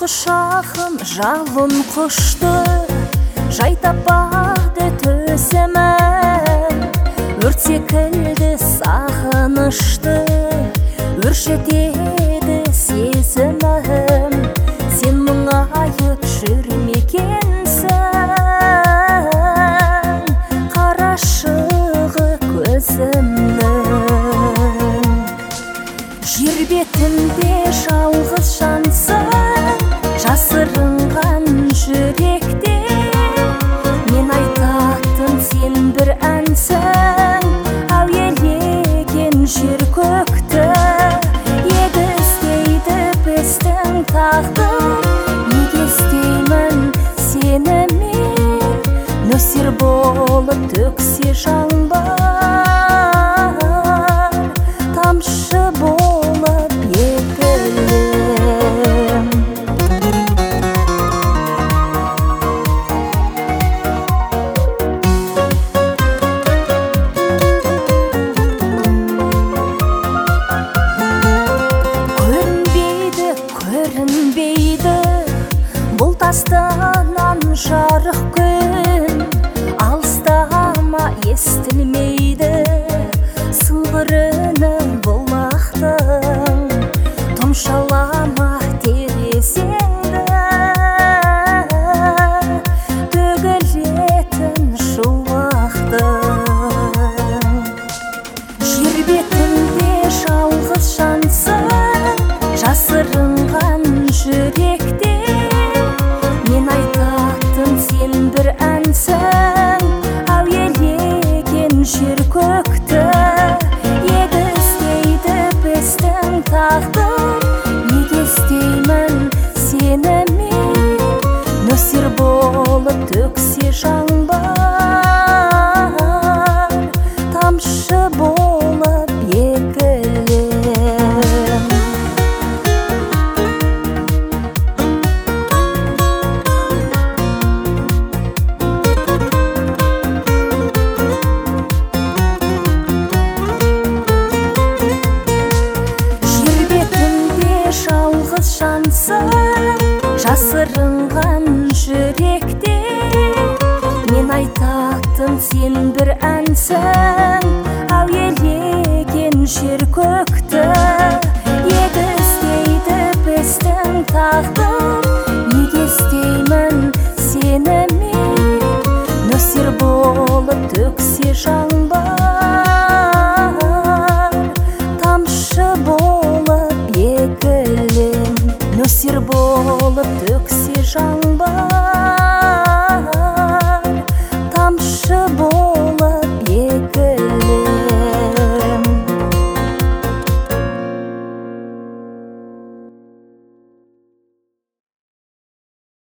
құшағым жалын құшты, жай таппады төсемін. Өрт секілді сағынышты, өршітеді сезімім. Сен мұңайып жүрмекенсің, қарашығы көзімнің. Жер бетінде жалғыз жансың, жасырынған жүректе. Мен айтатын сен бір әнсің, әуелеген жер көкті. Егіздейді біздің тағдыр, неге істеймін сені мен? Нөсер болып төксе жаңбыр, тамшы болып егілем. Көрінбейді бұл тастан жарық күн, алыстама естілмейді сыңғырыны бұлақтың. Тұмшалама терезеңді, төгілетін шуақтың. Жер бетінде жалғыз жансың, жасырынған жүректе. Мен айтатын сен бір әнсің, әуелеген жер көкті. Егіздейді біздің тағдыр, неге істеймін сені мен? Нөсер болып төксе жаңбыр, тамшы болып егілем. Жалғыз жансың, жасырынған жүректе. Мен айтатын сен бір әнсің, әуелеген жер көкті. Егіздейді біздің тағдыр, неге істеймін сені мен? Нөсер болып төксе жаңбыр, тамшы болып егілем. Нөсер болып